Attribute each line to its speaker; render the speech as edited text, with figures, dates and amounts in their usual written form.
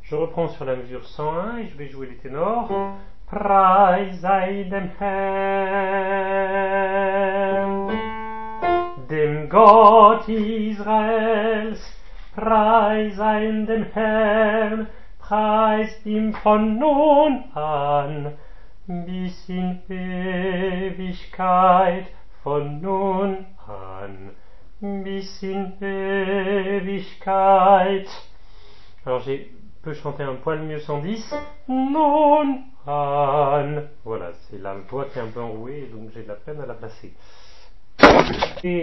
Speaker 1: Je reprends sur la mesure 101 et je vais jouer les ténors. Preis sei dem Herrn, dem Gott Israels, preis sei dem Herrn, preist ihm von nun an, bis in Ewigkeit, von nun an, bis in Ewigkeit. Alors je peux chanter un poil mieux 110. Non an. Voilà, c'est la voix qui est un peu enrouée, donc j'ai de la peine à la placer. Et